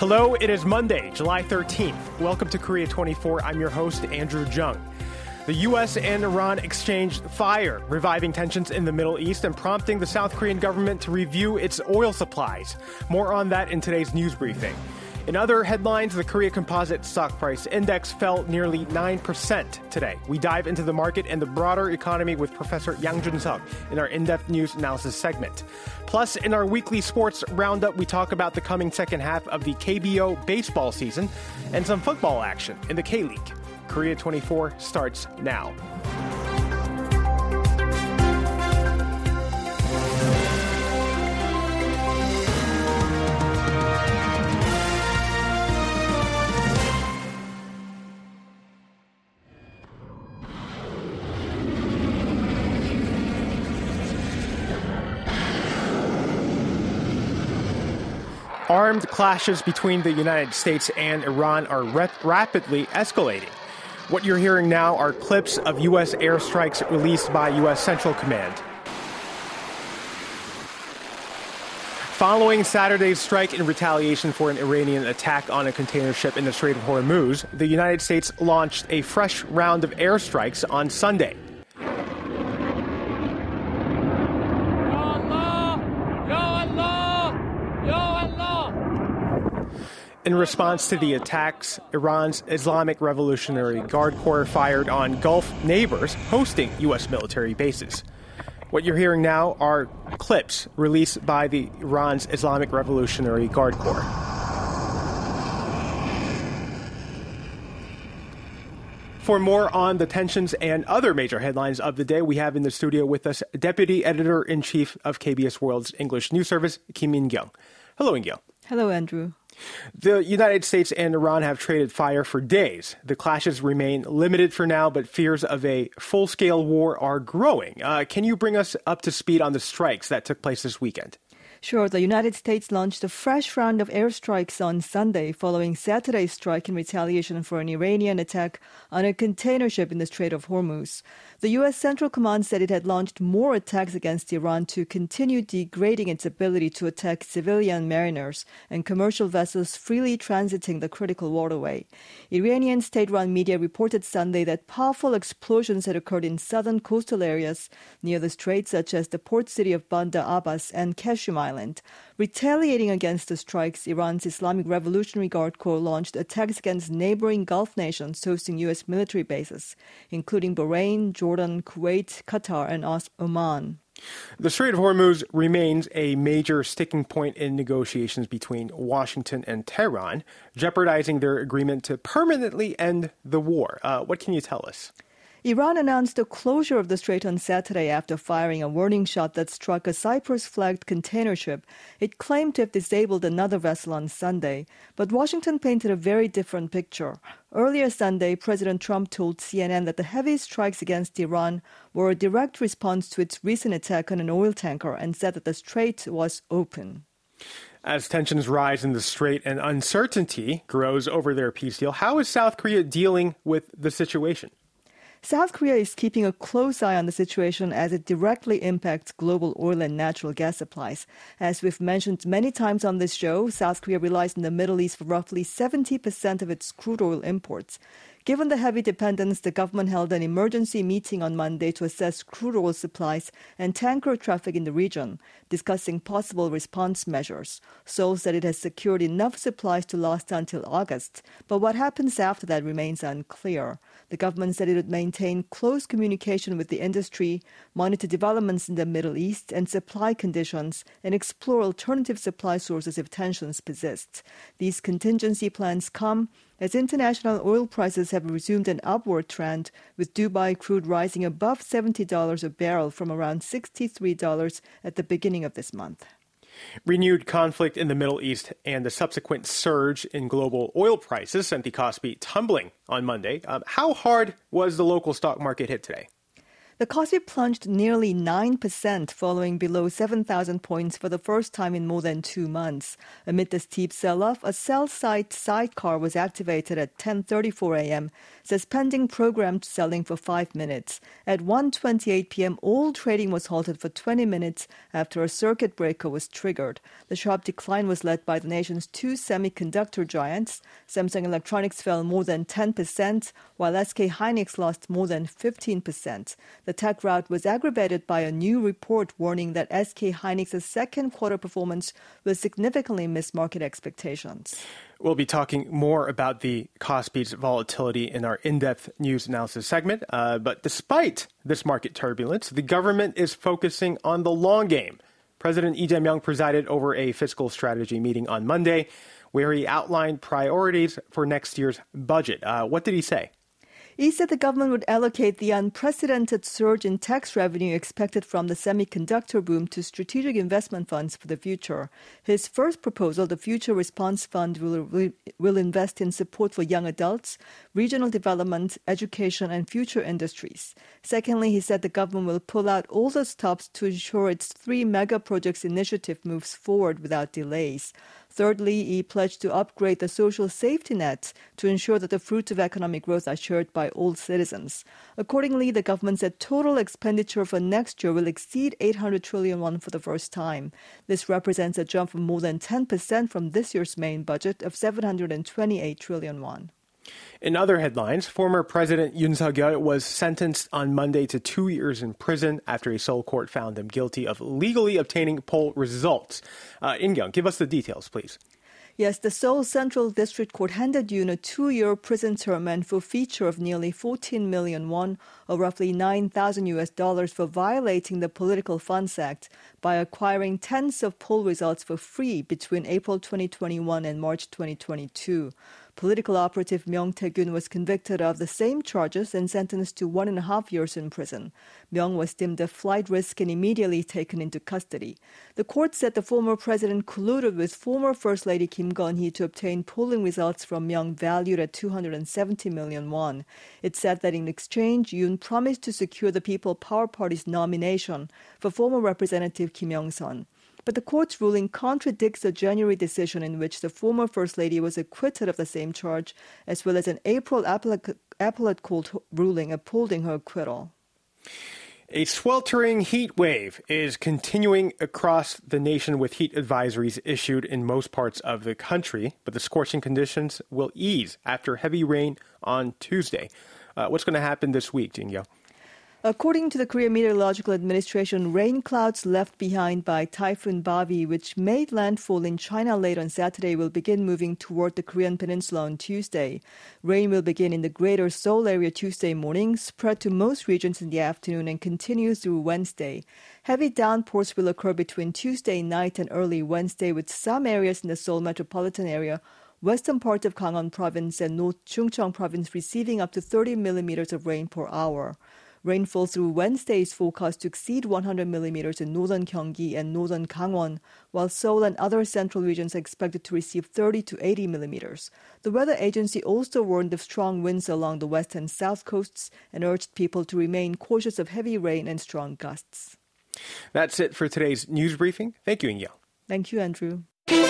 Hello, it is Monday, July 13th. Welcome to Korea 24. I'm your host, Andrew Jung. The U.S. and Iran exchanged fire, reviving tensions in the Middle East and prompting the South Korean government to review its oil supplies. More on that in today's news briefing. In other headlines, the Korea Composite Stock Price Index fell nearly 9% today. We dive into the market and the broader economy with Professor Yang Jun-seok in our in-depth news analysis segment. Plus, in our weekly sports roundup, we talk about the coming second half of the KBO baseball season and some football action in the K-League. Korea 24 starts now. Armed clashes between the United States and Iran are rapidly escalating. What you're hearing now are clips of U.S. airstrikes released by U.S. Central Command. Following Saturday's strike in retaliation for an Iranian attack on a container ship in the Strait of Hormuz, the United States launched a fresh round of airstrikes on Sunday. In response to the attacks, Iran's Islamic Revolutionary Guard Corps fired on Gulf neighbors hosting U.S. military bases. What you're hearing now are clips released by the Iran's Islamic Revolutionary Guard Corps. For more on the tensions and other major headlines of the day, we have in the studio with us Deputy Editor-in-Chief of KBS World's English News Service, Kim Min-kyung. Hello, In-kyung. Hello, Andrew. The United States and Iran have traded fire for days. The clashes remain limited for now, but fears of a full-scale war are growing. Can you bring us up to speed on the strikes that took place this weekend? Sure. The United States launched a fresh round of airstrikes on Sunday following Saturday's strike in retaliation for an Iranian attack on a container ship in the Strait of Hormuz. The U.S. Central Command said it had launched more attacks against Iran to continue degrading its ability to attack civilian mariners and commercial vessels freely transiting the critical waterway. Iranian state-run media reported Sunday that powerful explosions had occurred in southern coastal areas near the strait, such as the port city of Bandar Abbas and Kashim Island. Retaliating against the strikes, Iran's Islamic Revolutionary Guard Corps launched attacks against neighboring Gulf nations hosting U.S. military bases, including Bahrain, Jordan, Kuwait, Qatar, and Oman. The Strait of Hormuz remains a major sticking point in negotiations between Washington and Tehran, jeopardizing their agreement to permanently end the war. What can you tell us? Iran announced the closure of the strait on Saturday after firing a warning shot that struck a Cyprus-flagged container ship. It claimed to have disabled another vessel on Sunday, but Washington painted a very different picture. Earlier Sunday, President Trump told CNN that the heavy strikes against Iran were a direct response to its recent attack on an oil tanker and said that the strait was open. As tensions rise in the strait and uncertainty grows over their peace deal, how is South Korea dealing with the situation? South Korea is keeping a close eye on the situation as it directly impacts global oil and natural gas supplies. As we've mentioned many times on this show, South Korea relies on the Middle East for roughly 70% of its crude oil imports. Given the heavy dependence, the government held an emergency meeting on Monday to assess crude oil supplies and tanker traffic in the region, discussing possible response measures. Seoul said it has secured enough supplies to last until August, but what happens after that remains unclear. The government said it would maintain close communication with the industry, monitor developments in the Middle East and supply conditions, and explore alternative supply sources if tensions persist. These contingency plans come as international oil prices have resumed an upward trend, with Dubai crude rising above $70 a barrel from around $63 at the beginning of this month. Renewed conflict in the Middle East and the subsequent surge in global oil prices sent the Kospi tumbling on Monday. How hard was the local stock market hit today? The Kospi plunged nearly 9%, falling below 7,000 points for the first time in more than 2 months. Amid the steep sell-off, a sell-side sidecar was activated at 10:34 a.m., suspending programmed selling for 5 minutes. At 1:28 p.m., all trading was halted for 20 minutes after a circuit breaker was triggered. The sharp decline was led by the nation's two semiconductor giants. Samsung Electronics fell more than 10%, while SK Hynix lost more than 15%. The tech rout was aggravated by a new report warning that SK Hynix's second quarter performance will significantly miss market expectations. We'll be talking more about the Kospi's volatility in our in-depth news analysis segment. But despite this market turbulence, the government is focusing on the long game. President Lee Jae-myung presided over a fiscal strategy meeting on Monday, where he outlined priorities for next year's budget. What did he say? He said the government would allocate the unprecedented surge in tax revenue expected from the semiconductor boom to strategic investment funds for the future. His first proposal, the Future Response Fund, will invest in support for young adults, regional development, education, and future industries. Secondly, he said the government will pull out all the stops to ensure its 3 mega projects initiative moves forward without delays. Thirdly, he pledged to upgrade the social safety net to ensure that the fruits of economic growth are shared by all citizens. Accordingly, the government said total expenditure for next year will exceed 800 trillion won for the first time. This represents a jump of more than 10% from this year's main budget of 728 trillion won. In other headlines, former President Yoon Suk-yeol was sentenced on Monday to 2 years in prison after a Seoul court found him guilty of illegally obtaining poll results. In-kyung, give us the details, please. Yes, the Seoul Central District Court handed Yoon a 2-year prison term and forfeiture of nearly 14 million won, or roughly $9,000 for violating the Political Funds Act by acquiring tens of poll results for free between April 2021 and March 2022. Political operative Myung Tae-gyun was convicted of the same charges and sentenced to 1.5 years in prison. Myung was deemed a flight risk and immediately taken into custody. The court said the former president colluded with former First Lady Kim Gun-hee to obtain polling results from Myung valued at 270 million won. It said that in exchange, Yoon promised to secure the People Power Party's nomination for former Representative Kim Young-sun. But the court's ruling contradicts a January decision in which the former First Lady was acquitted of the same charge, as well as an April appellate court ruling upholding her acquittal. A sweltering heat wave is continuing across the nation with heat advisories issued in most parts of the country, but the scorching conditions will ease after heavy rain on Tuesday. What's going to happen this week, Jin-Yo? According to the Korea Meteorological Administration, rain clouds left behind by Typhoon Bavi, which made landfall in China late on Saturday, will begin moving toward the Korean peninsula on Tuesday. Rain will begin in the greater Seoul area Tuesday morning, spread to most regions in the afternoon, and continue through Wednesday. Heavy downpours will occur between Tuesday night and early Wednesday, with some areas in the Seoul metropolitan area, western part of Gangwon province, and North Chungcheong province receiving up to 30 millimeters of rain per hour. Rainfall through Wednesday is forecast to exceed 100 millimeters in northern Gyeonggi and northern Gangwon, while Seoul and other central regions are expected to receive 30 to 80 millimeters. The weather agency also warned of strong winds along the west and south coasts and urged people to remain cautious of heavy rain and strong gusts. That's it for today's news briefing. Thank you, In-Yo. Thank you, Andrew.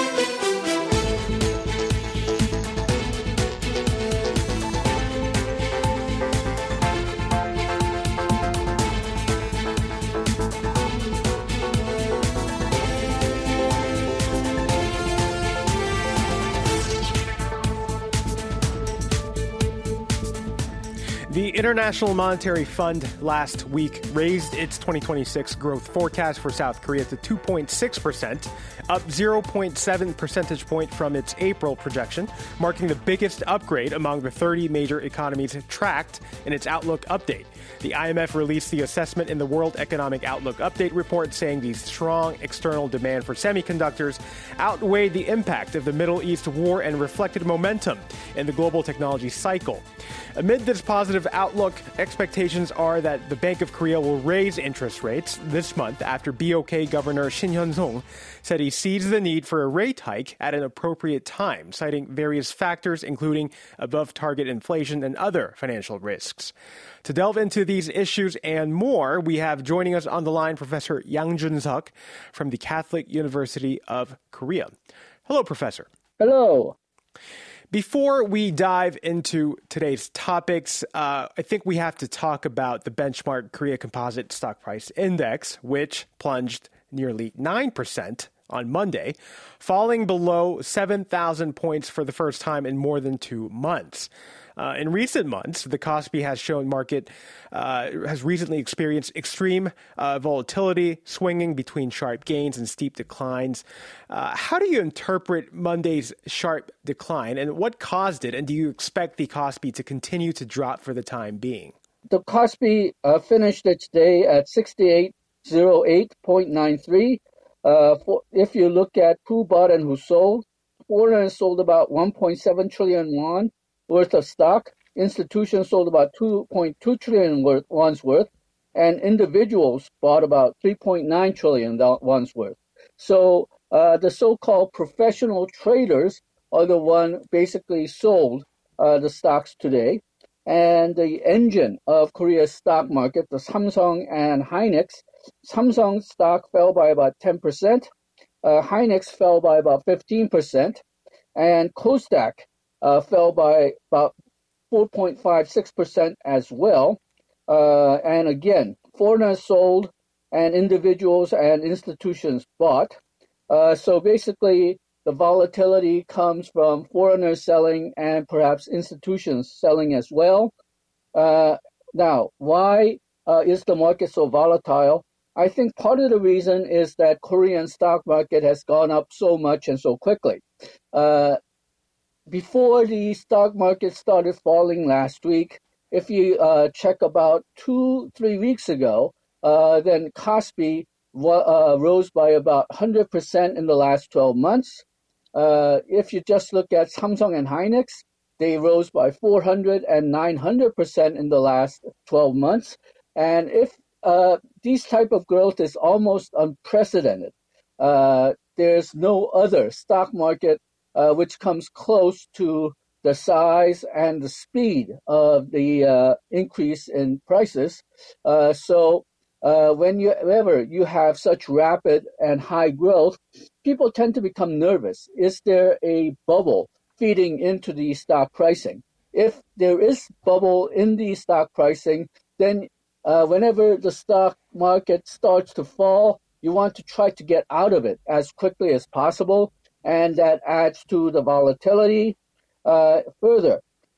The International Monetary Fund last week raised its 2026 growth forecast for South Korea to 2.6%, up 0.7 percentage point from its April projection, marking the biggest upgrade among the 30 major economies tracked in its Outlook update. The IMF released the assessment in the World Economic Outlook Update report, saying the strong external demand for semiconductors outweighed the impact of the Middle East war and reflected momentum in the global technology cycle. Amid this positive of outlook, expectations are that the Bank of Korea will raise interest rates this month after BOK Governor Shin Hyun-sung said he sees the need for a rate hike at an appropriate time, citing various factors including above-target inflation and other financial risks. To delve into these issues and more, we have joining us on the line Professor Yang Jun-seok from the Catholic University of Korea. Hello, Professor. Hello. Before we dive into today's topics, I think we have to talk about the benchmark Korea Composite Stock Price Index, which plunged nearly 9% on Monday, falling below 7,000 points for the first time in more than 2 months. In recent months, the Kospi has shown market has recently experienced extreme volatility, swinging between sharp gains and steep declines. How do you interpret Monday's sharp decline, and what caused it? And do you expect the Kospi to continue to drop for the time being? The Kospi finished its day at 6808.93. If you look at who bought and who sold, foreigners sold about 1.7 trillion won worth of stock. Institutions sold about 2.2 trillion won's worth, and individuals bought about 3.9 trillion won's worth. So the so-called professional traders are the one basically sold the stocks today. And the engine of Korea's stock market, the Samsung and Hynix, Samsung stock fell by about 10%, Hynix fell by about 15%, and Kosdaq fell by about 4.56% as well. And again, foreigners sold and individuals and institutions bought. So basically, the volatility comes from foreigners selling and perhaps institutions selling as well. Now, why is the market so volatile? I think part of the reason is that Korean stock market has gone up so much and so quickly. Before the stock market started falling last week, if you check about 2-3 weeks ago, then Kospi rose by about 100% in the last 12 months. If you just look at Samsung and Hynix, they rose by 400 and 900% in the last 12 months. And if these type of growth is almost unprecedented, there's no other stock market which comes close to the size and the speed of the increase in prices. So whenever you have such rapid and high growth, people tend to become nervous. Is there a bubble feeding into the stock pricing? If there is bubble in the stock pricing, then whenever the stock market starts to fall, you want to try to get out of it as quickly as possible, and that adds to the volatility. Further,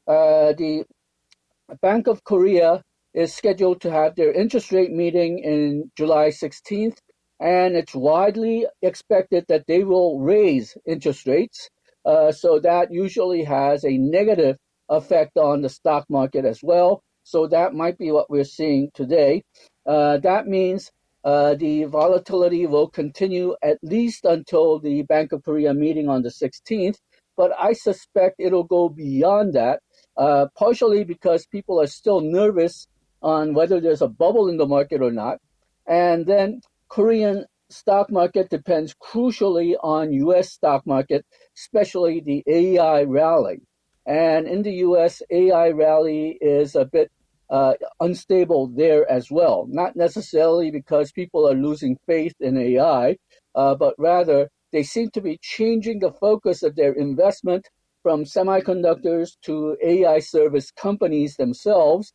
the Bank of Korea is scheduled to have their interest rate meeting in July 16th, and it's widely expected that they will raise interest rates. So that usually has a negative effect on the stock market as well. So that might be what we're seeing today. That means the volatility will continue at least until the Bank of Korea meeting on the 16th. But I suspect it'll go beyond that, partially because people are still nervous on whether there's a bubble in the market or not. And then Korean stock market depends crucially on U.S. stock market, especially the AI rally. And in the U.S., AI rally is a bit unstable there as well, not necessarily because people are losing faith in AI, but rather they seem to be changing the focus of their investment from semiconductors to AI service companies themselves.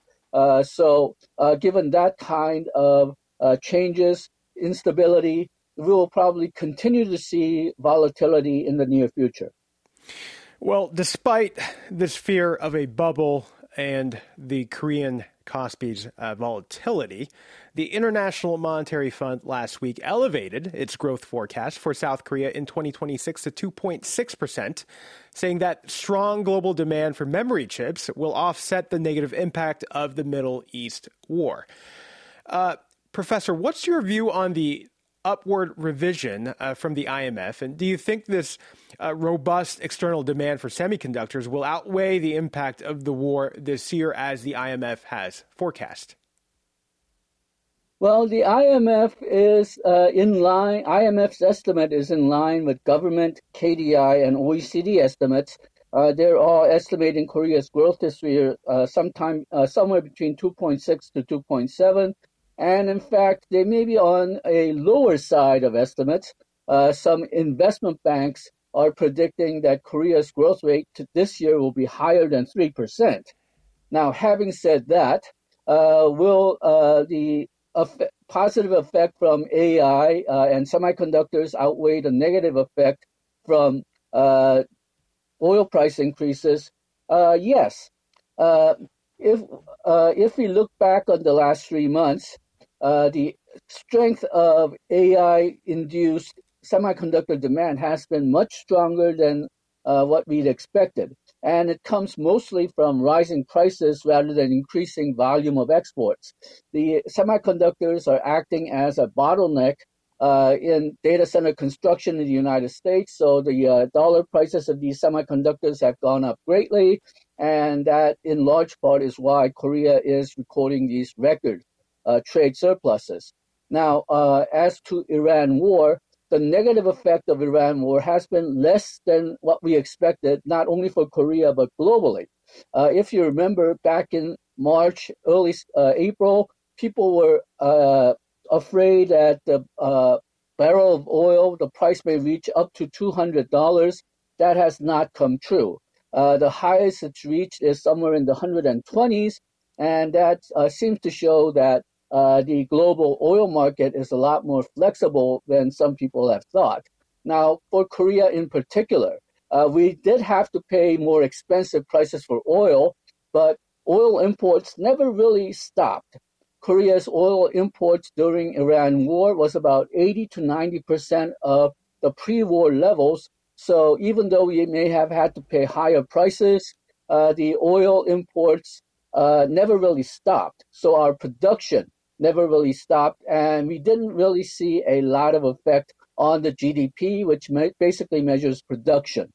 So given that kind of changes, instability, we will probably continue to see volatility in the near future. Well, despite this fear of a bubble and the Korean Kospi's volatility, the International Monetary Fund last week elevated its growth forecast for South Korea in 2026 to 2.6%, saying that strong global demand for memory chips will offset the negative impact of the Middle East war. Professor, what's your view on the upward revision from the IMF. And do you think this robust external demand for semiconductors will outweigh the impact of the war this year as the IMF has forecast? Well, the IMF is in line. IMF's estimate is in line with government, KDI, and OECD estimates. They're all estimating Korea's growth this year somewhere between 2.6 to 2.7. And in fact, they may be on a lower side of estimates. Some investment banks are predicting that Korea's growth rate this year will be higher than 3%. Now, having said that, will the positive effect from AI and semiconductors outweigh the negative effect from oil price increases? Yes. If we look back on the last 3 months, the strength of AI-induced semiconductor demand has been much stronger than what we'd expected. And it comes mostly from rising prices rather than increasing volume of exports. The semiconductors are acting as a bottleneck in data center construction in the United States. So the dollar prices of these semiconductors have gone up greatly. And that in large part is why Korea is recording these record trade surpluses. Now, as to Iran war, the negative effect of Iran war has been less than what we expected, not only for Korea, but globally. If you remember, back in March, early April, people were afraid that the barrel of oil, the price may reach up to $200. That has not come true. The highest it's reached is somewhere in the 120s, and that seems to show that the global oil market is a lot more flexible than some people have thought. Now, for Korea in particular, we did have to pay more expensive prices for oil, but oil imports never really stopped. Korea's oil imports during Iran war was about 80 to 90% of the pre-war levels. So even though we may have had to pay higher prices, the oil imports never really stopped. So our production never really stopped, and we didn't really see a lot of effect on the GDP, which basically measures production.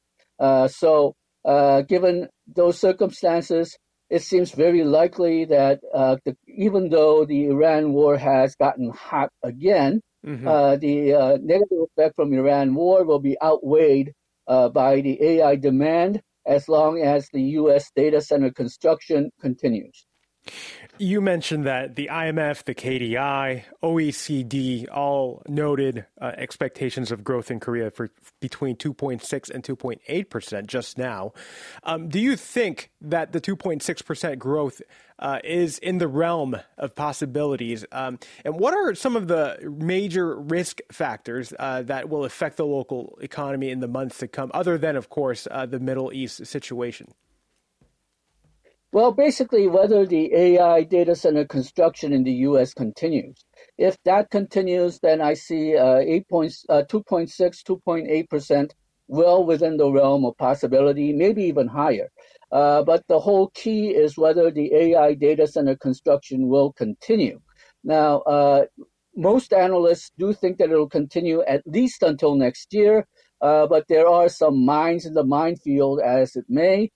So given those circumstances, it seems very likely that even though the Iran war has gotten hot again, the negative effect from Iran war will be outweighed by the AI demand as long as the U.S. data center construction continues. You mentioned that the IMF, the KDI, OECD all noted expectations of growth in Korea for between 2.6 and 2.8% just now. Do you think that the 2.6% growth is in the realm of possibilities? And what are some of the major risk factors that will affect the local economy in the months to come, other than, of course, the Middle East situation? Well, basically, whether the AI data center construction in the U.S. continues. If that continues, then I see 2.6, 2.8% well within the realm of possibility, maybe even higher. But the whole key is whether the AI data center construction will continue. Now, most analysts do think that it will continue at least until next year, but there are some mines in the minefield as it may.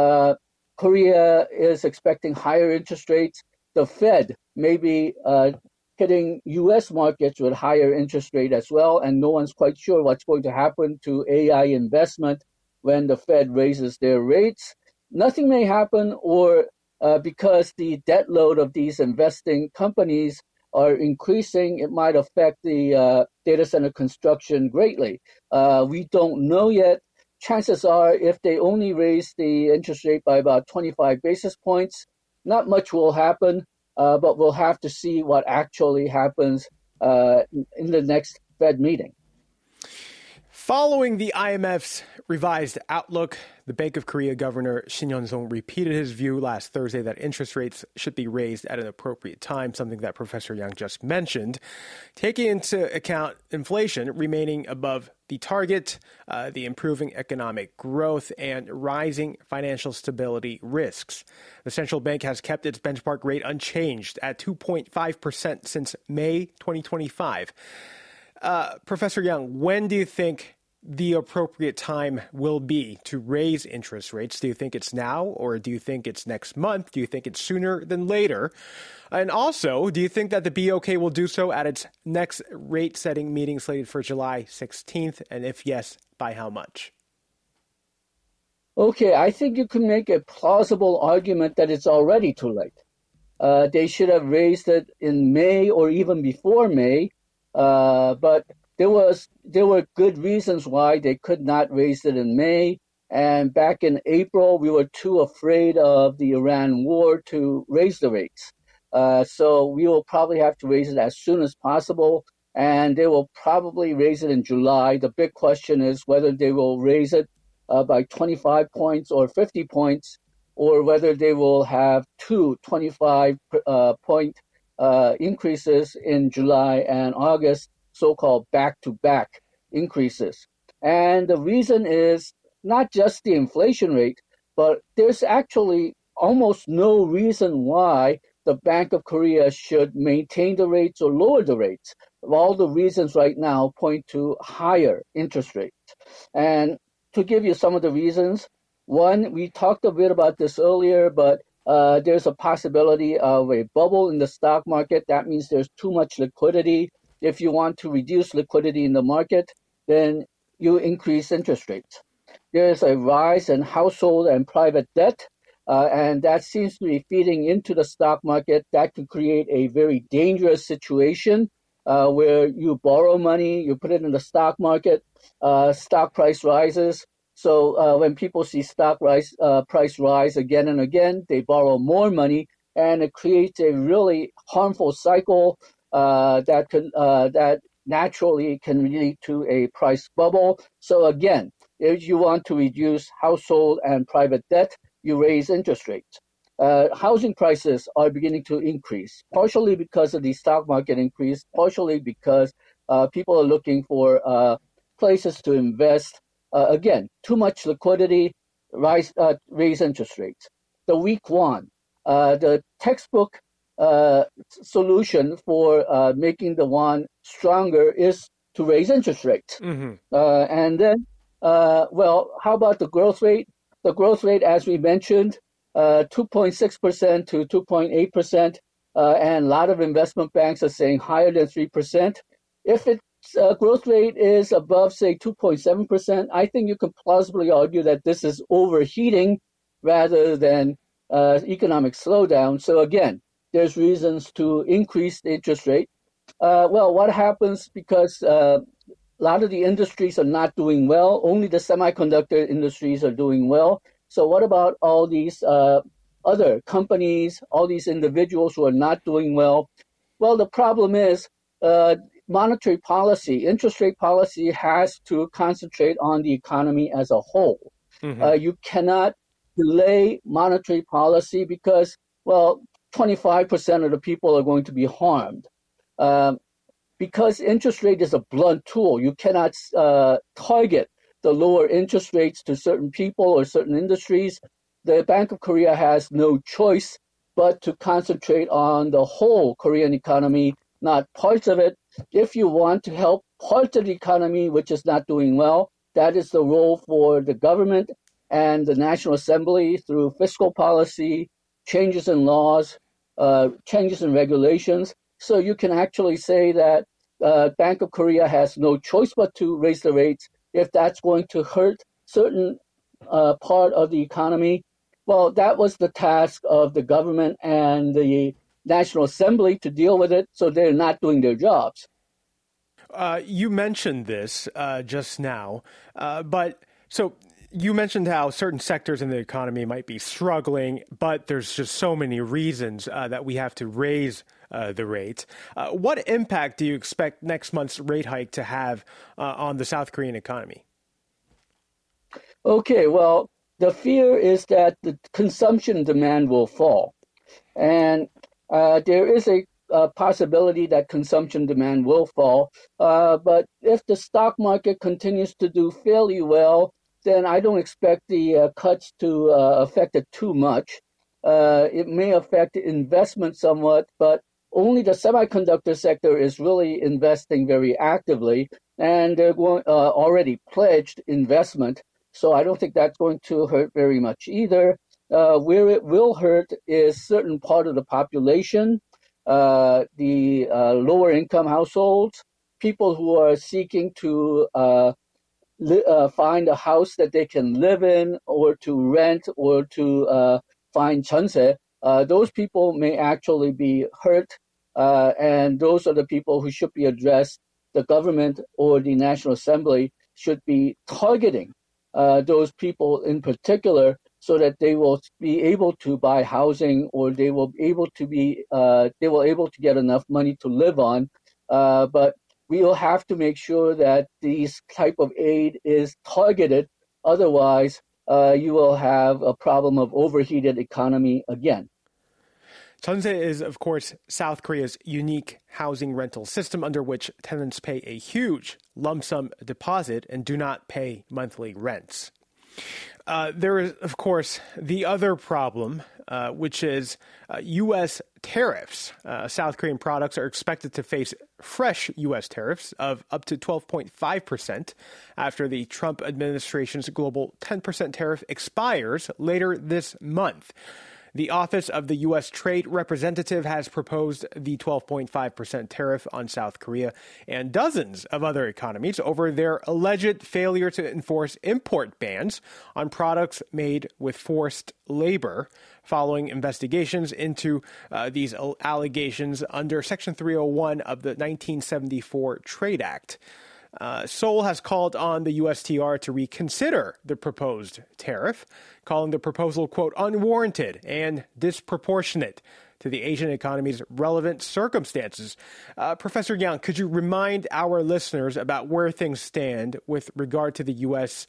Korea is expecting higher interest rates. The Fed may be hitting U.S. markets with higher interest rate as well, and no one's quite sure what's going to happen to AI investment when the Fed raises their rates. Nothing may happen, or because the debt load of these investing companies are increasing, it might affect the data center construction greatly. We don't know yet. Chances are, if they only raise the interest rate by about 25 basis points, not much will happen, but we'll have to see what actually happens in the next Fed meeting. Following the IMF's revised outlook, the Bank of Korea Governor Shin Hyun-sung repeated his view last Thursday that interest rates should be raised at an appropriate time, something that Professor Yang just mentioned, taking into account inflation remaining above the target, the improving economic growth, and rising financial stability risks. The central bank has kept its benchmark rate unchanged at 2.5% since May 2025. Professor Young, when do you think the appropriate time will be to raise interest rates? Do you think it's now, or do you think it's next month? Do you think it's sooner than later? And also, do you think that the BOK will do so at its next rate-setting meeting slated for July 16th? And if yes, by how much? Okay, I think you can make a plausible argument that it's already too late. They should have raised it in May or even before May, but there were good reasons why they could not raise it in May. And back in April, we were too afraid of the Iran war to raise the rates. So we will probably have to raise it as soon as possible. And they will probably raise it in July. The big question is whether they will raise it by 25 points or 50 points, or whether they will have two 25-point increases in July and August, so-called back-to-back increases. And the reason is not just the inflation rate, but there's actually almost no reason why the Bank of Korea should maintain the rates or lower the rates. All the reasons right now point to higher interest rates. And to give you some of the reasons, one, we talked a bit about this earlier, but there's a possibility of a bubble in the stock market. That means there's too much liquidity. If you want to reduce liquidity in the market, then you increase interest rates. There's a rise in household and private debt, and that seems to be feeding into the stock market. That could create a very dangerous situation where you borrow money, you put it in the stock market, stock price rises. So when people see stock price rise again and again, they borrow more money, and it creates a really harmful cycle that naturally can lead to a price bubble. So again, if you want to reduce household and private debt, you raise interest rates. Housing prices are beginning to increase, partially because of the stock market increase, partially because people are looking for places to invest. Again, too much liquidity, raise interest rates. The weak won, the textbook solution for making the won stronger is to raise interest rates. Mm-hmm. And then, how about the growth rate? The growth rate, as we mentioned, 2.6% to 2.8%, and a lot of investment banks are saying higher than 3%. If its growth rate is above, say, 2.7%, I think you can plausibly argue that this is overheating rather than economic slowdown. So again, there's reasons to increase the interest rate. What happens because a lot of the industries are not doing well? Only the semiconductor industries are doing well. So what about all these other companies, all these individuals who are not doing well? Well, the problem is monetary policy, interest rate policy has to concentrate on the economy as a whole. Mm-hmm. You cannot delay monetary policy because, 25% of the people are going to be harmed. Because interest rate is a blunt tool, you cannot target the lower interest rates to certain people or certain industries. The Bank of Korea has no choice but to concentrate on the whole Korean economy, not parts of it. If you want to help parts of the economy which is not doing well, that is the role for the government and the National Assembly through fiscal policy, changes in laws, changes in regulations. So you can actually say that Bank of Korea has no choice but to raise the rates if that's going to hurt certain part of the economy. Well, that was the task of the government and the National Assembly to deal with it, so they're not doing their jobs. You mentioned this just now, so you mentioned how certain sectors in the economy might be struggling, but there's just so many reasons that we have to raise the rate. What impact do you expect next month's rate hike to have on the South Korean economy? Okay, well, the fear is that the consumption demand will fall. And there is a possibility that consumption demand will fall. But if the stock market continues to do fairly well, then I don't expect the cuts to affect it too much. It may affect investment somewhat, but only the semiconductor sector is really investing very actively, and they're already pledged investment. So I don't think that's going to hurt very much either. Where it will hurt is certain part of the population, the lower income households, people who are seeking to find a house that they can live in or to rent or to find jeonse. Those people may actually be hurt, and those are the people who should be addressed. The government or the National Assembly should be targeting those people in particular so that they will be able to buy housing, or they will be able to get enough money to live on. But we will have to make sure that these type of aid is targeted. Otherwise, you will have a problem of overheated economy again. jeonse is, of course, South Korea's unique housing rental system under which tenants pay a huge lump sum deposit and do not pay monthly rents. There is, of course, the other problem, which is U.S. tariffs. South Korean products are expected to face fresh U.S. tariffs of up to 12.5% after the Trump administration's global 10% tariff expires later this month. The Office of the U.S. Trade Representative has proposed the 12.5% tariff on South Korea and dozens of other economies over their alleged failure to enforce import bans on products made with forced labor, following investigations into these allegations under Section 301 of the 1974 Trade Act. Seoul has called on the USTR to reconsider the proposed tariff, calling the proposal, quote, unwarranted and disproportionate to the Asian economy's relevant circumstances. Professor Yang, could you remind our listeners about where things stand with regard to the U.S.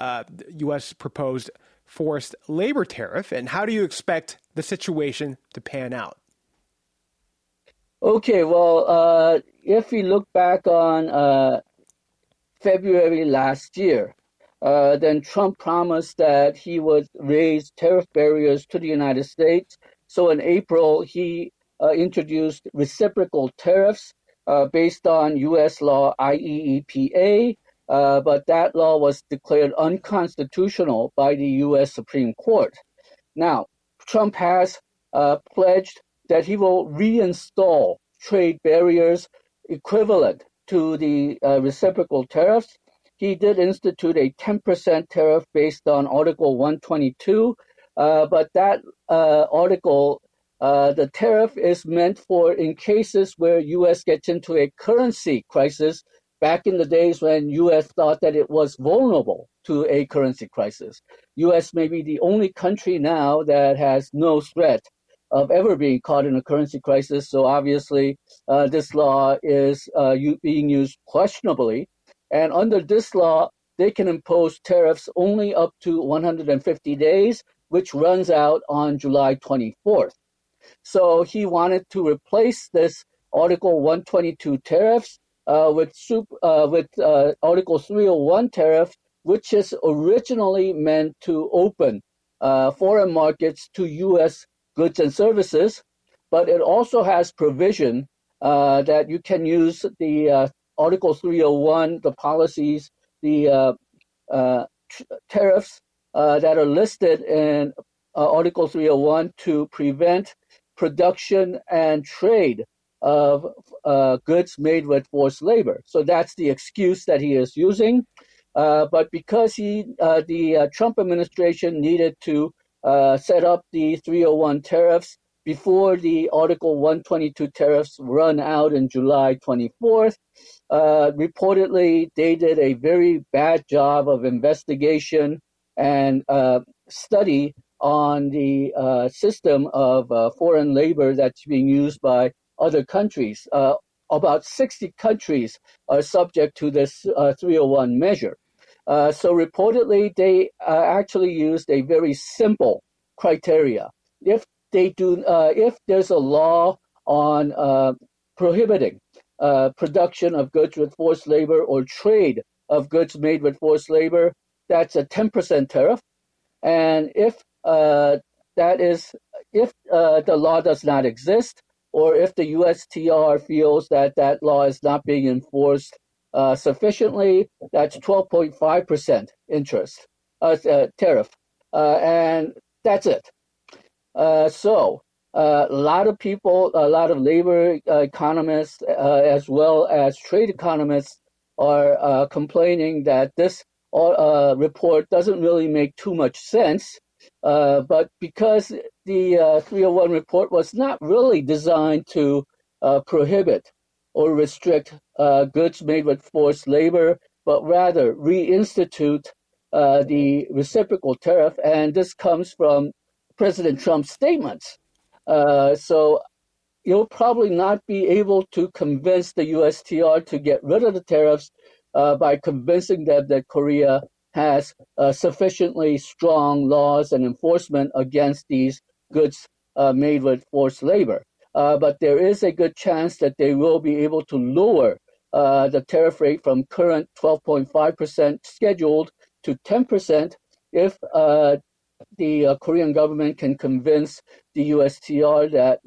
proposed forced labor tariff, and how do you expect the situation to pan out? Okay, well, if we look back on February last year, then Trump promised that he would raise tariff barriers to the United States. So in April, he introduced reciprocal tariffs based on U.S. law IEEPA, but that law was declared unconstitutional by the U.S. Supreme Court. Now, Trump has pledged that he will reinstall trade barriers equivalent to the reciprocal tariffs. He did institute a 10% tariff based on Article 122, but that article, the tariff is meant for in cases where U.S. gets into a currency crisis, back in the days when U.S. thought that it was vulnerable to a currency crisis. U.S. may be the only country now that has no threat of ever being caught in a currency crisis. So obviously, this law is being used questionably. And under this law, they can impose tariffs only up to 150 days, which runs out on July 24th. So he wanted to replace this Article 122 tariffs with Article 301 tariff, which is originally meant to open foreign markets to U.S. goods and services, but it also has provision that you can use the Article 301, the policies, the tariffs that are listed in Article 301 to prevent production and trade of goods made with forced labor. So that's the excuse that he is using. But because the Trump administration needed to set up the 301 tariffs before the Article 122 tariffs run out in July 24th, reportedly they did a very bad job of investigation and study on the system of foreign labor that's being used by other countries. About 60 countries are subject to this 301 measure. So reportedly, they actually used a very simple criteria. If there's a law on prohibiting production of goods with forced labor or trade of goods made with forced labor, that's a 10% tariff. And if the law does not exist, or if the USTR feels that that law is not being enforced sufficiently, that's 12.5% tariff. And that's it. So a lot of people, a lot of labor economists, as well as trade economists, are complaining that this report doesn't really make too much sense. But because the 301 report was not really designed to prohibit or restrict goods made with forced labor, but rather reinstitute the reciprocal tariff, and this comes from President Trump's statements. So you'll probably not be able to convince the USTR to get rid of the tariffs by convincing them that Korea has sufficiently strong laws and enforcement against these goods made with forced labor. But there is a good chance that they will be able to lower the tariff rate from current 12.5% scheduled to 10% if the Korean government can convince the USTR that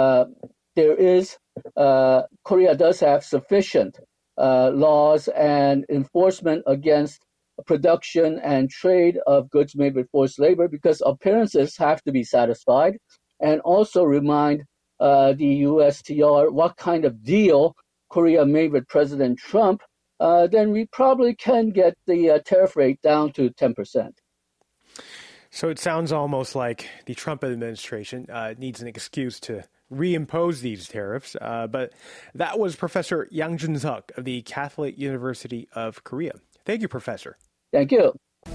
Korea does have sufficient laws and enforcement against production and trade of goods made with forced labor, because appearances have to be satisfied, and also remind the USTR what kind of deal Korea made with President Trump, then we probably can get the tariff rate down to 10%. So it sounds almost like the Trump administration needs an excuse to reimpose these tariffs. But that was Professor Yang Jun-suk of the Catholic University of Korea. Thank you, Professor. Thank you.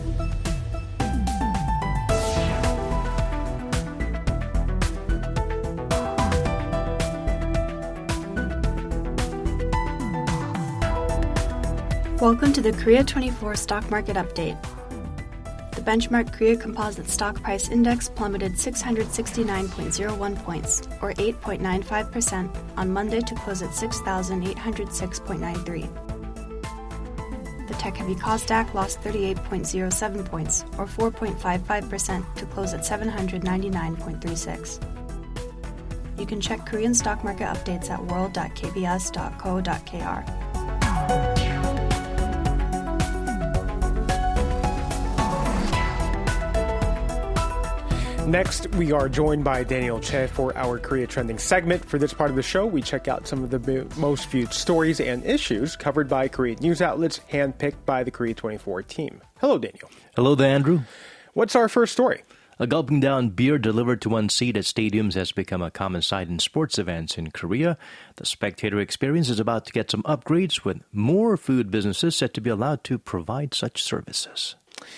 Welcome to the Korea 24 Stock Market Update. The benchmark Korea Composite Stock Price Index plummeted 669.01 points, or 8.95%, on Monday to close at 6,806.93. The tech-heavy Kosdaq lost 38.07 points, or 4.55%, to close at 799.36. You can check Korean stock market updates at world.kbs.co.kr. Next, we are joined by Daniel Che for our Korea Trending segment. For this part of the show, we check out some of the most viewed stories and issues covered by Korean news outlets, handpicked by the Korea 24 team. Hello, Daniel. Hello there, Andrew. What's our first story? A gulping down beer delivered to one's seat at stadiums has become a common sight in sports events in Korea. The spectator experience is about to get some upgrades, with more food businesses set to be allowed to provide such services.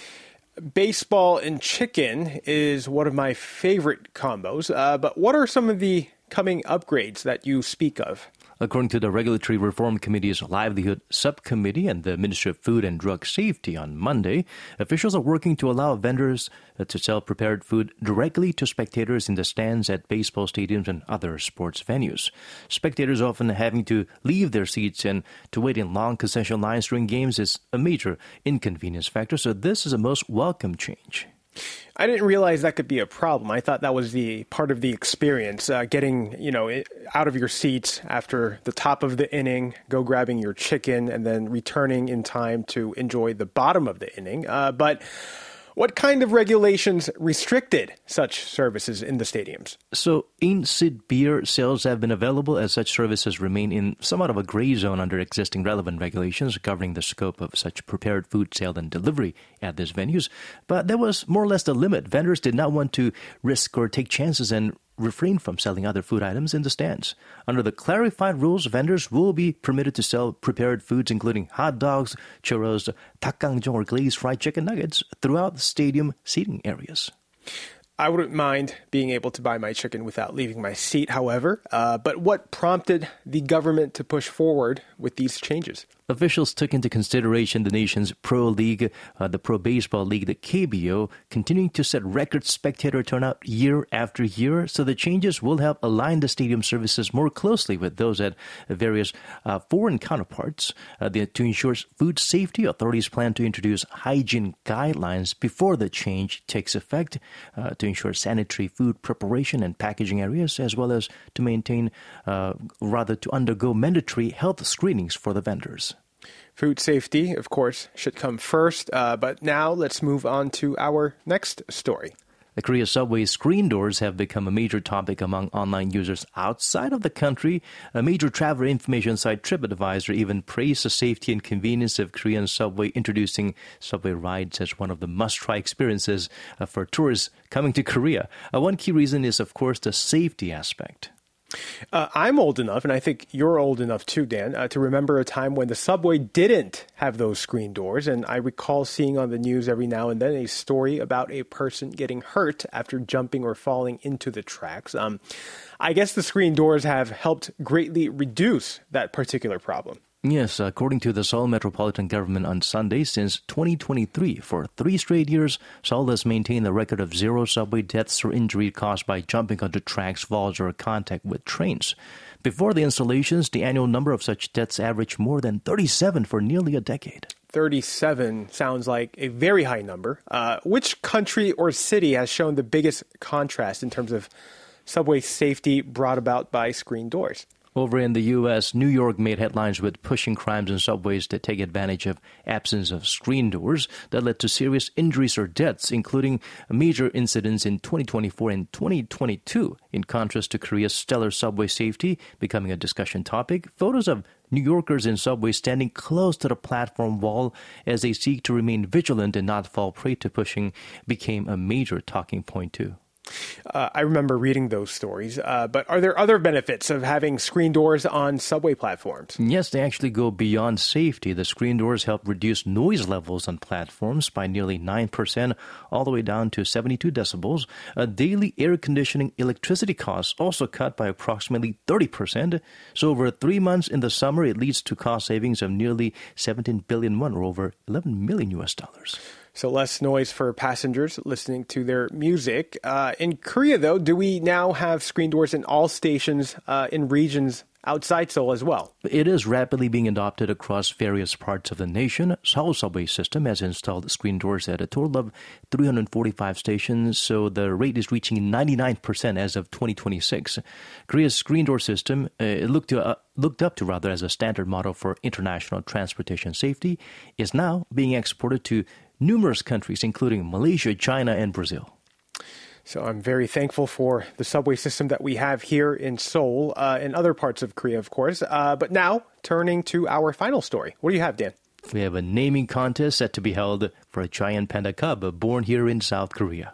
Baseball and chicken is one of my favorite combos, but what are some of the coming upgrades that you speak of? According to the Regulatory Reform Committee's Livelihood Subcommittee and the Ministry of Food and Drug Safety on Monday, officials are working to allow vendors to sell prepared food directly to spectators in the stands at baseball stadiums and other sports venues. Spectators often having to leave their seats and to wait in long concession lines during games is a major inconvenience factor, so this is a most welcome change. I didn't realize that could be a problem. I thought that was the part of the experience, getting, out of your seats after the top of the inning, go grabbing your chicken, and then returning in time to enjoy the bottom of the inning. But what kind of regulations restricted such services in the stadiums? So, in-seat beer sales have been available, as such services remain in somewhat of a gray zone under existing relevant regulations governing the scope of such prepared food sale and delivery at these venues. But that was more or less the limit. Vendors did not want to risk or take chances and refrain from selling other food items in the stands. Under the clarified rules, vendors will be permitted to sell prepared foods, including hot dogs, churros, 닭강정, or glazed fried chicken nuggets, throughout the stadium seating areas. I wouldn't mind being able to buy my chicken without leaving my seat, however. But what prompted the government to push forward with these changes? Officials took into consideration the nation's pro league, the pro baseball league, the KBO, continuing to set record spectator turnout year after year. So the changes will help align the stadium services more closely with those at various foreign counterparts. To ensure food safety, authorities plan to introduce hygiene guidelines before the change takes effect to ensure sanitary food preparation and packaging areas, as well as to to undergo mandatory health screenings for the vendors. Food safety, of course, should come first. But now let's move on to our next story. The Korea subway screen doors have become a major topic among online users outside of the country. A major travel information site, TripAdvisor, even praised the safety and convenience of Korean subway, introducing subway rides as one of the must-try experiences for tourists coming to Korea. One key reason is, of course, the safety aspect. I'm old enough, and I think you're old enough too, Dan, to remember a time when the subway didn't have those screen doors. And I recall seeing on the news every now and then a story about a person getting hurt after jumping or falling into the tracks. I guess the screen doors have helped greatly reduce that particular problem. Yes, according to the Seoul Metropolitan Government on Sunday, since 2023, for 3 straight years, Seoul has maintained a record of 0 subway deaths or injury caused by jumping onto tracks, falls, or contact with trains. Before the installations, the annual number of such deaths averaged more than 37 for nearly a decade. 37 sounds like a very high number. Which country or city has shown the biggest contrast in terms of subway safety brought about by screen doors? Over in the U.S., New York made headlines with pushing crimes in subways that take advantage of absence of screen doors that led to serious injuries or deaths, including major incidents in 2024 and 2022. In contrast to Korea's stellar subway safety becoming a discussion topic, photos of New Yorkers in subways standing close to the platform wall as they seek to remain vigilant and not fall prey to pushing became a major talking point too. I remember reading those stories, but are there other benefits of having screen doors on subway platforms? Yes, they actually go beyond safety. The screen doors help reduce noise levels on platforms by nearly 9%, all the way down to 72 decibels. Daily air conditioning electricity costs also cut by approximately 30%. So over 3 months in the summer, it leads to cost savings of nearly 17 billion won, or over $11 million. So less noise for passengers listening to their music. In Korea, though, do we now have screen doors in all stations in regions outside Seoul as well? It is rapidly being adopted across various parts of the nation. Seoul subway system has installed screen doors at a total of 345 stations, so the rate is reaching 99% as of 2026. Korea's screen door system looked up to as a standard model for international transportation safety, is now being exported to numerous countries, including Malaysia, China, and Brazil. So I'm very thankful for the subway system that we have here in Seoul and other parts of Korea, of course. But now, turning to our final story. What do you have, Dan? We have a naming contest set to be held for a giant panda cub born here in South Korea.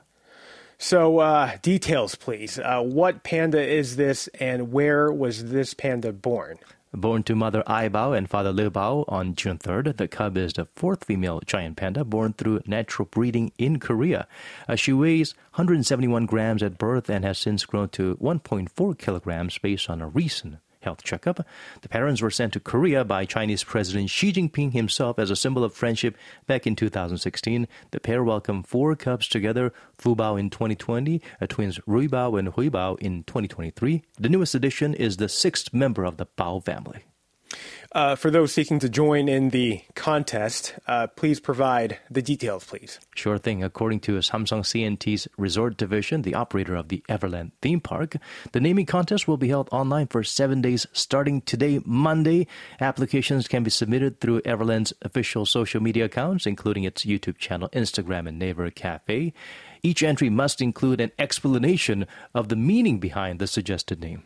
So details, please. What panda is this, and where was this panda born? Born to mother Ai Bao and father Liu Bao on June 3rd, the cub is the 4th female giant panda born through natural breeding in Korea. She weighs 171 grams at birth and has since grown to 1.4 kilograms based on a recent health checkup. The parents were sent to Korea by Chinese President Xi Jinping himself as a symbol of friendship back in 2016. The pair welcomed 4 cubs together, Fu Bao in 2020, twins Rui Bao and Hui Bao in 2023. The newest addition is the 6th member of the Bao family. For those seeking to join in the contest, please provide the details, please. Sure thing. According to Samsung C&T's Resort Division, the operator of the Everland theme park, the naming contest will be held online for 7 days starting today, Monday. Applications can be submitted through Everland's official social media accounts, including its YouTube channel, Instagram, and Naver Cafe. Each entry must include an explanation of the meaning behind the suggested name.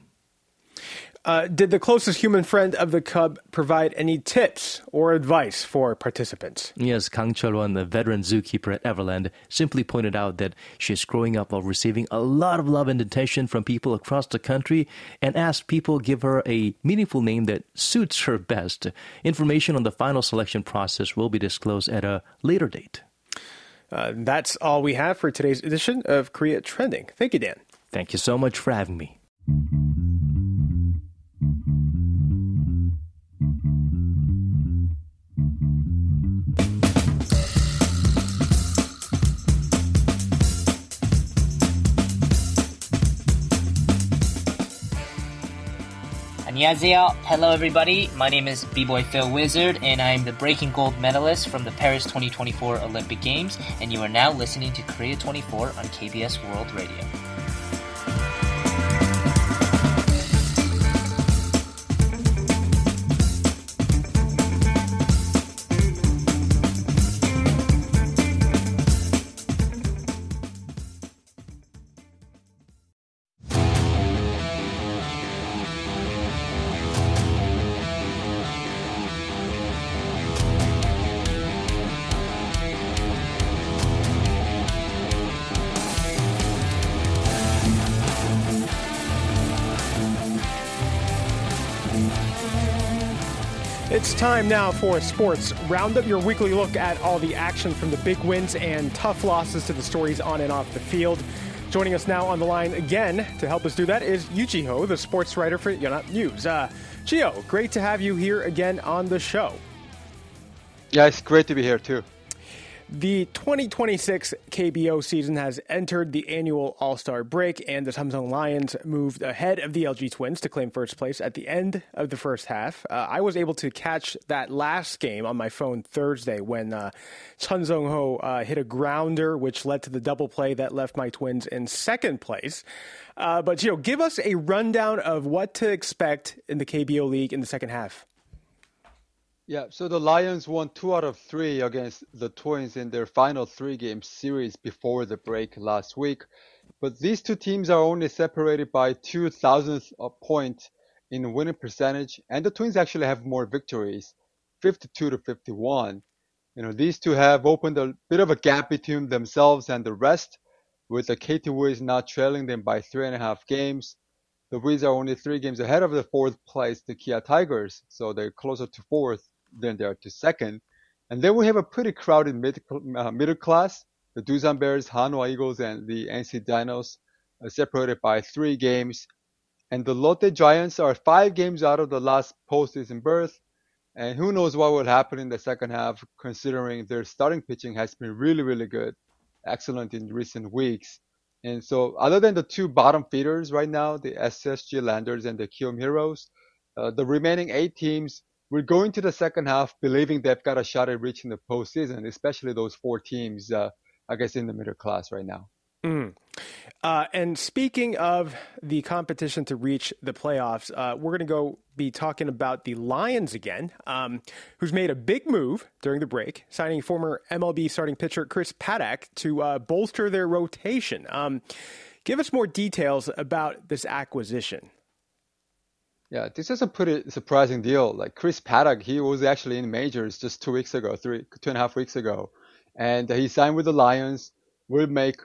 Did the closest human friend of the cub provide any tips or advice for participants? Yes, Kang Chol-won, the veteran zookeeper at Everland, simply pointed out that she's growing up while receiving a lot of love and attention from people across the country and asked people give her a meaningful name that suits her best. Information on the final selection process will be disclosed at a later date. That's all we have for today's edition of Korea Trending. Thank you, Dan. Thank you so much for having me. 안녕하세요. Hello, everybody. My name is B-Boy Phil Wizard, and I'm the breaking gold medalist from the Paris 2024 Olympic Games, and you are now listening to Korea 24 on KBS World Radio. It's time now for Sports Roundup, your weekly look at all the action from the big wins and tough losses to the stories on and off the field. Joining us now on the line again to help us do that is Yu Ji-ho, the sports writer for Yonhap News. Gio, great to have you here again on the show. Yeah, it's great to be here too. The 2026 KBO season has entered the annual All-Star break, and the Samsung Lions moved ahead of the LG Twins to claim first place at the end of the first half. I was able to catch that last game on my phone Thursday when Chun Sung-ho hit a grounder, which led to the double play that left my Twins in second place. But, Gio, give us a rundown of what to expect in the KBO League in the second half. Yeah, so the Lions won 2 out of 3 against the Twins in their final 3-game series before the break last week. But these two teams are only separated by 2 thousandths of a point in winning percentage, and the Twins actually have more victories, 52 to 51. These two have opened a bit of a gap between themselves and the rest, with the KT Wiz now trailing them by 3.5 games. The Wiz are only 3 games ahead of the 4th place, the Kia Tigers, so they're closer to 4th than they are to 2nd. And then we have a pretty crowded middle class. The Doosan Bears, Hanwha Eagles, and the NC Dinos are separated by 3 games. And the Lotte Giants are 5 games out of the last postseason berth. And who knows what will happen in the second half, considering their starting pitching has been really, really good, excellent in recent weeks. And so other than the 2 bottom feeders right now, the SSG Landers and the Kiwoom Heroes, the remaining 8 teams will go into the second half believing they've got a shot at reaching the postseason, especially those 4 teams, I guess, in the middle class right now. And speaking of the competition to reach the playoffs, we're going to be talking about the Lions again, who's made a big move during the break, signing former MLB starting pitcher Chris Paddack to bolster their rotation. Give us more details about this acquisition. Yeah, this is a pretty surprising deal. Like Chris Paddack, he was actually in majors just 2 weeks ago, 2.5 weeks ago. And he signed with the Lions, will make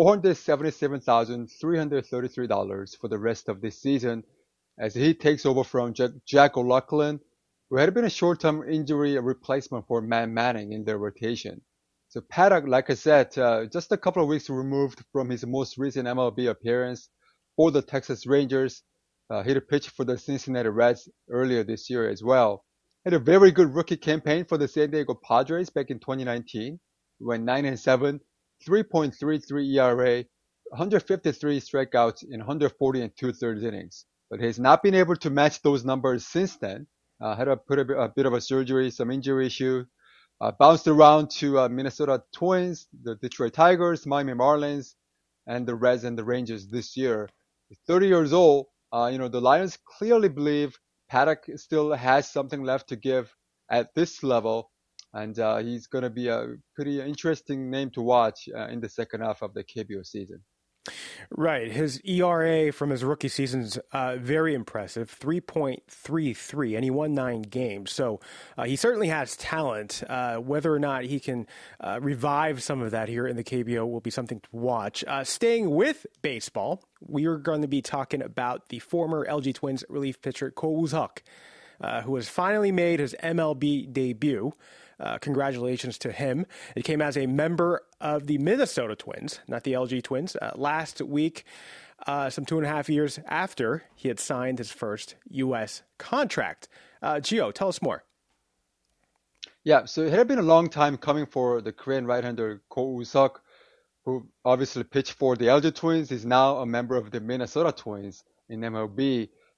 $477,333 for the rest of this season as he takes over from Jack O'Loughlin, who had been a short-term injury replacement for Matt Manning in their rotation. So Paddack, like I said, just a couple of weeks removed from his most recent MLB appearance for the Texas Rangers, hit a pitch for the Cincinnati Reds earlier this year as well. Had a very good rookie campaign for the San Diego Padres back in 2019. Went 9-7, 3.33 ERA, 153 strikeouts in 140 and 2/3 innings. But he's not been able to match those numbers since then. Had a bit of a surgery, some injury issue. Bounced around to Minnesota Twins, the Detroit Tigers, Miami Marlins, and the Reds and the Rangers this year. He's 30 years old. The Lions clearly believe Paddack still has something left to give at this level, and he's going to be a pretty interesting name to watch in the second half of the KBO season. Right. His ERA from his rookie season's very impressive, 3.33, and he won 9 games. So he certainly has talent. Whether or not he can revive some of that here in the KBO will be something to watch. Staying with baseball, we are going to be talking about the former LG Twins relief pitcher Ko Woo-seok, who has finally made his MLB debut. Congratulations to him. It came as a member of the Minnesota Twins, not the LG Twins, last week, some 2.5 years after he had signed his first U.S. contract. Gio, tell us more. Yeah, so it had been a long time coming for the Korean right-hander Ko Woo-seok, who obviously pitched for the LG Twins. He's now a member of the Minnesota Twins in MLB.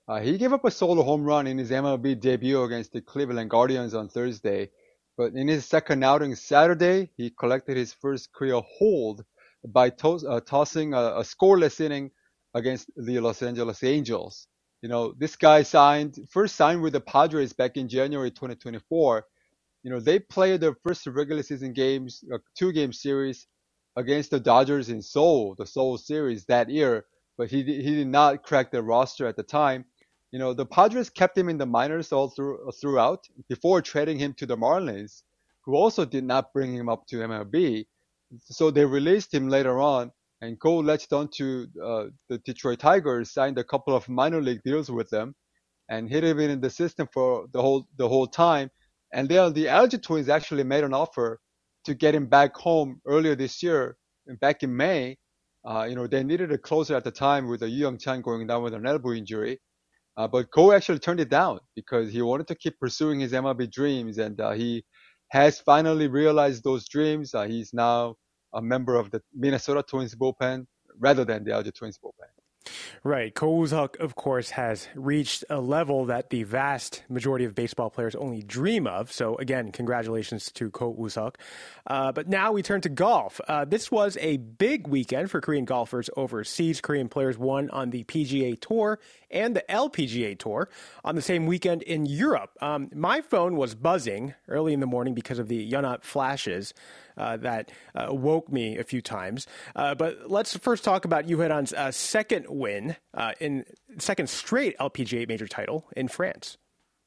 He gave up a solo home run in his MLB debut against the Cleveland Guardians on Thursday, but in his second outing Saturday, he collected his first career hold by tossing a scoreless inning against the Los Angeles Angels. You know, this guy first signed with the Padres back in January 2024. You know, they played their first regular season games, a 2-game series against the Dodgers in Seoul, the Seoul series that year, but he did not crack the roster at the time. You know, the Padres kept him in the minors throughout before trading him to the Marlins, who also did not bring him up to MLB. So they released him later on, and Cole latched on to the Detroit Tigers, signed a couple of minor league deals with them, and he'd been in the system for the whole time. And then the LG Twins actually made an offer to get him back home earlier this year, back in May. You know, they needed a closer at the time with Yu Young-chan going down with an elbow injury. But Cole actually turned it down because he wanted to keep pursuing his MLB dreams, and he has finally realized those dreams. He's now a member of the Minnesota Twins bullpen rather than the LG Twins bullpen. Right. Ko Woo-suk, of course, has reached a level that the vast majority of baseball players only dream of. So, again, congratulations to Ko Woo-suk. But now we turn to golf. This was a big weekend for Korean golfers overseas. Korean players won on the PGA Tour and the LPGA Tour on the same weekend in Europe. My phone was buzzing early in the morning because of the Yeonap flashes that woke me a few times. But let's first talk about Yu Hae-ran's second win in second straight LPGA major title in France.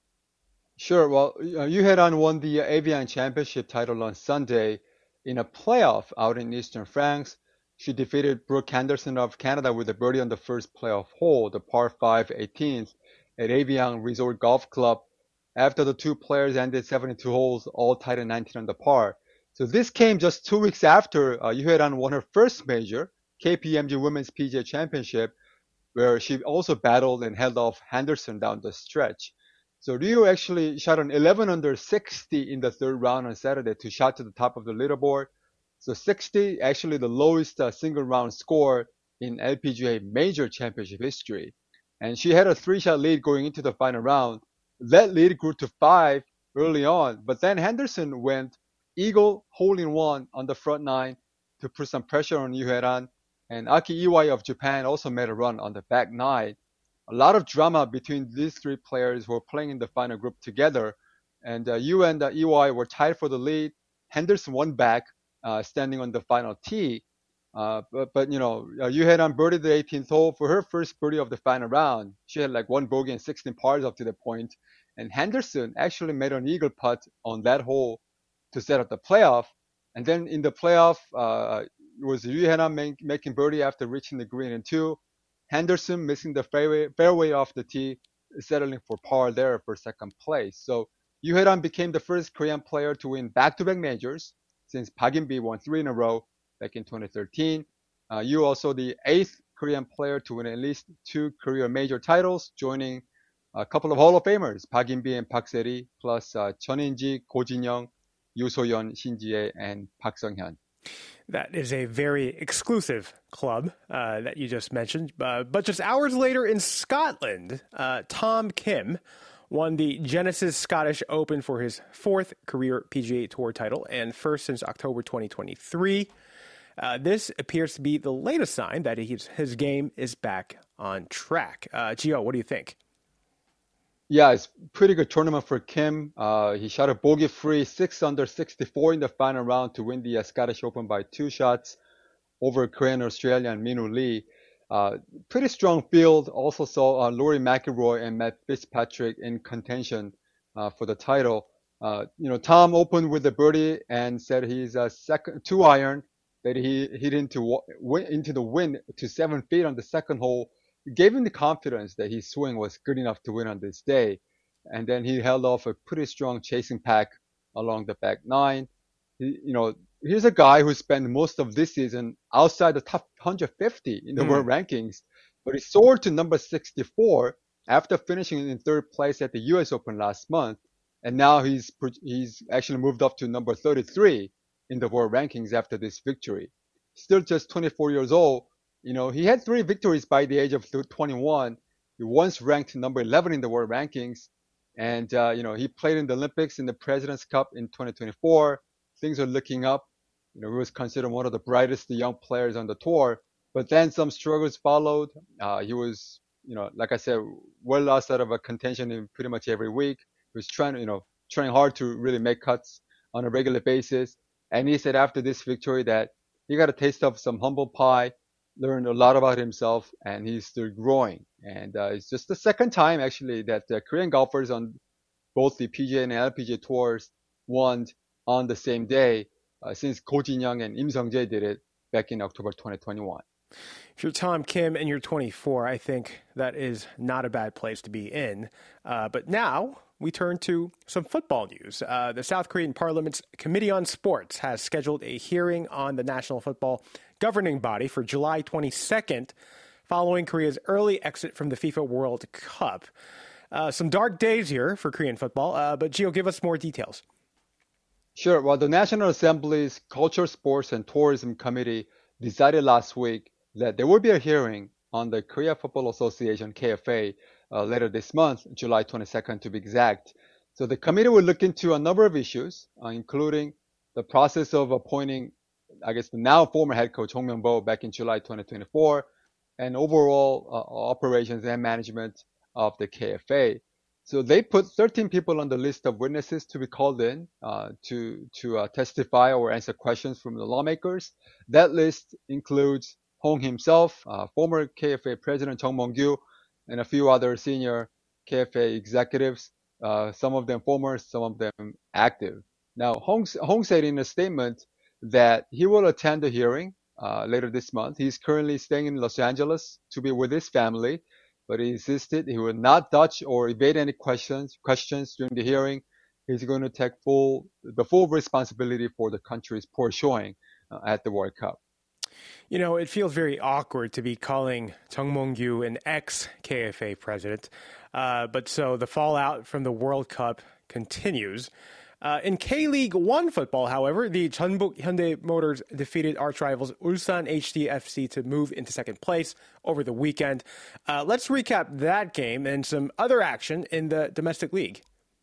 Sure. Well, Yu Hae-ran won the Evian Championship title on Sunday in a playoff out in Eastern France. She defeated Brooke Henderson of Canada with a birdie on the first playoff hole, the par 5 18th, at Evian Resort Golf Club, after the two players ended 72 holes, all tied at 19 on the par. So this came just 2 weeks after Yu Hae-ran won her first major, KPMG Women's PGA Championship, where she also battled and held off Henderson down the stretch. So Ryu actually shot an 11 under 60 in the third round on Saturday to shot to the top of the leaderboard. So 60, actually the lowest single round score in LPGA major championship history. And she had a 3-shot lead going into the final round. That lead grew to 5 early on, but then Henderson went eagle hole-in-one on the front 9 to put some pressure on Yu Hae-ran. And Aki Iwai of Japan also made a run on the back 9. A lot of drama between these three players who were playing in the final group together. And Yu and Iwai were tied for the lead. Henderson won back, standing on the final tee. But you know, Yu Hae-ran birdied the 18th hole for her first birdie of the final round. She had like one bogey and 16 pars up to the point. And Henderson actually made an eagle putt on that hole to set up the playoff. And then in the playoff, it was Yu Hae-ran making birdie after reaching the green in 2. Henderson missing the fairway off the tee, settling for par there for second place. So Yu Hae-ran became the first Korean player to win back-to-back majors since Park In-bi won 3 in a row back in 2013. Yu also the 8th Korean player to win at least 2 career major titles, joining a couple of Hall of Famers, Park In-bi and Park Se-ri, plus Chun In-ji, Ko Jin-young, Yoo So-yeon, Shin Ji-hye, and Park Sung-hyun. That is a very exclusive club that you just mentioned. But just hours later in Scotland, Tom Kim won the Genesis Scottish Open for his 4th career PGA Tour title and first since October 2023. This appears to be the latest sign that his game is back on track. Gio, what do you think? Yeah, it's a pretty good tournament for Kim. He shot a bogey-free 6 under 64 in the final round to win the Scottish Open by 2 shots over Korean Australian Minwoo Lee. Pretty strong field. Also saw Rory McIlroy and Matt Fitzpatrick in contention for the title. Tom opened with a birdie and said he's a 2-iron that he hit into the wind to 7 feet on the second hole. It gave him the confidence that his swing was good enough to win on this day. And then he held off a pretty strong chasing pack along the back 9. Here's a guy who spent most of this season outside the top 150 in the world rankings, but he soared to number 64 after finishing in 3rd place at the US Open last month. And now he's actually moved up to number 33 in the world rankings after this victory. Still just 24 years old. He had 3 victories by the age of 21, He once ranked number 11 in the world rankings. And, he played in the Olympics in the President's Cup in 2024. Things are looking up. He was considered one of the brightest young players on the tour. But then some struggles followed. He was, like I said, well outside of a contention in pretty much every week. He was trying hard to really make cuts on a regular basis. And he said after this victory that he got a taste of some humble pie, learned a lot about himself, and he's still growing. And it's just the second time, actually, that the Korean golfers on both the PGA and LPGA tours won on the same day since Ko Jin-young and Im Sung-jae did it back in October 2021. If you're Tom Kim and you're 24, I think that is not a bad place to be in. But now we turn to some football news. The South Korean Parliament's Committee on Sports has scheduled a hearing on the national football governing body for July 22nd, following Korea's early exit from the FIFA World Cup. Some dark days here for Korean football, but Gio, give us more details. Sure. Well, the National Assembly's Culture, Sports, and Tourism Committee decided last week that there will be a hearing on the Korea Football Association, KFA, later this month, July 22nd to be exact. So the committee will look into a number of issues, including the process of appointing, the now former head coach Hong Myung-bo back in July 2024, and overall operations and management of the KFA. So they put 13 people on the list of witnesses to be called in to testify or answer questions from the lawmakers. That list includes Hong himself, former KFA President Chung Mong-gyu, and a few other senior KFA executives, some of them former, some of them active. Now, Hong said in a statement that he will attend the hearing later this month. He's currently staying in Los Angeles to be with his family, but he insisted he would not dodge or evade any questions during the hearing. He's going to take the full responsibility for the country's poor showing at the World Cup. It feels very awkward to be calling Chung Mong-gyu an ex-KFA president, but so the fallout from the World Cup continues. In K-League 1 football, however, the Jeonbuk Hyundai Motors defeated arch rivals Ulsan HDFC to move into second place over the weekend. Let's recap that game and some other action in the domestic league.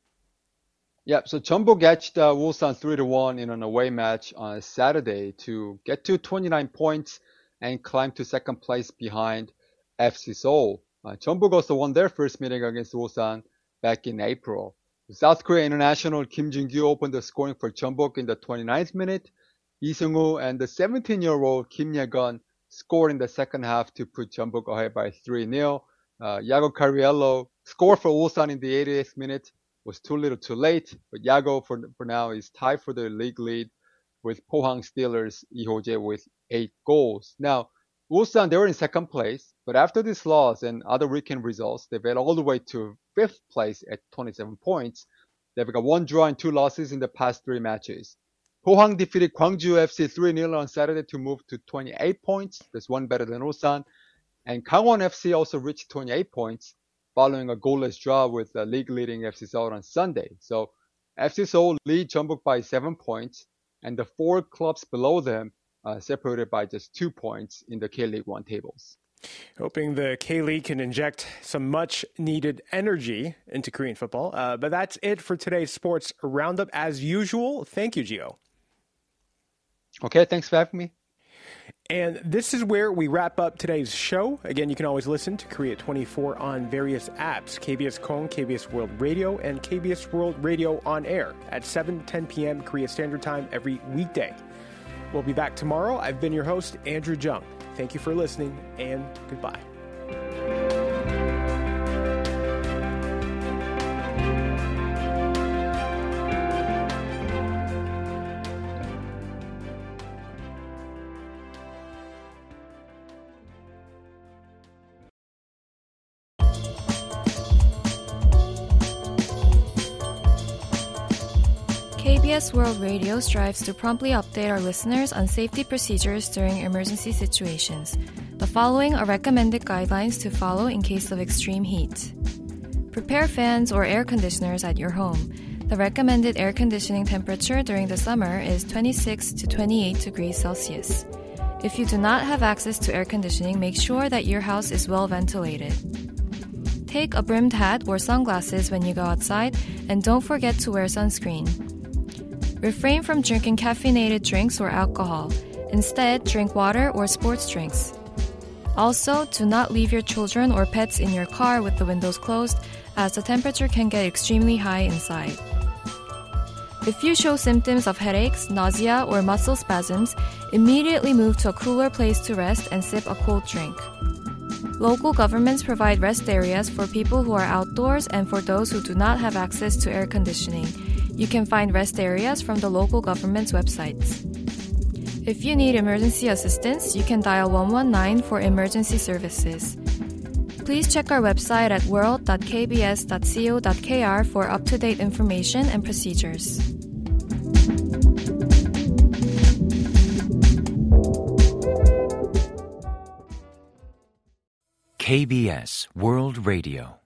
Yeah, so Jeonbuk edged Ulsan 3-1 in an away match on Saturday to get to 29 points and climb to second place behind FC Seoul. Jeonbuk also won their first meeting against Ulsan back in April. South Korea international Kim Jin-gyu opened the scoring for Jeonbuk in the 29th minute. Lee Seung-woo and the 17-year-old Kim Ye-gun scored in the second half to put Jeonbuk ahead by 3-0. Yago Cariello scored for Ulsan in the 88th minute. Was too little too late, but Yago for now is tied for the league lead with Pohang Steelers Lee Ho-jae with 8 goals. Now, Ulsan, they were in second place, but after this loss and other weekend results, they've got all the way to 5th place at 27 points. They've got 1 draw and 2 losses in the past 3 matches. Pohang defeated Gwangju FC 3-0 on Saturday to move to 28 points. That's 1 better than Ulsan. And Gangwon FC also reached 28 points, following a goalless draw with the league-leading FC Seoul on Sunday. So FC Seoul lead Jeonbuk by 7 points, and the 4 clubs below them separated by just 2 points in the K-League 1 tables. Hoping the K-League can inject some much-needed energy into Korean football. But that's it for today's Sports Roundup. As usual, thank you, Gio. Okay, thanks for having me. And this is where we wrap up today's show. Again, you can always listen to Korea 24 on various apps, KBS Kong, KBS World Radio, and KBS World Radio on air at 7:10 p.m. Korea Standard Time every weekday. We'll be back tomorrow. I've been your host, Andrew Jung. Thank you for listening, and goodbye. KBS World Radio strives to promptly update our listeners on safety procedures during emergency situations. The following are recommended guidelines to follow in case of extreme heat. Prepare fans or air conditioners at your home. The recommended air conditioning temperature during the summer is 26 to 28 degrees Celsius. If you do not have access to air conditioning, make sure that your house is well ventilated. Take a brimmed hat or sunglasses when you go outside, and don't forget to wear sunscreen. Refrain from drinking caffeinated drinks or alcohol. Instead, drink water or sports drinks. Also, do not leave your children or pets in your car with the windows closed, as the temperature can get extremely high inside. If you show symptoms of headaches, nausea, or muscle spasms, immediately move to a cooler place to rest and sip a cold drink. Local governments provide rest areas for people who are outdoors and for those who do not have access to air conditioning. You can find rest areas from the local government's websites. If you need emergency assistance, you can dial 119 for emergency services. Please check our website at world.kbs.co.kr for up-to-date information and procedures. KBS World Radio.